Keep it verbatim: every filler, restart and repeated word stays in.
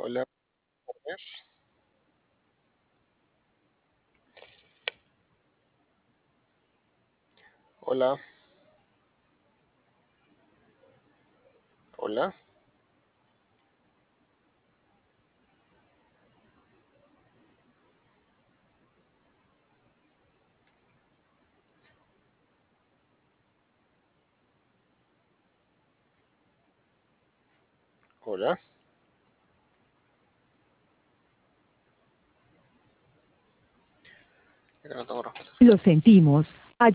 Hola, Warner. Hola, hola, hola. Ya que no tengo respuesta. Lo sentimos,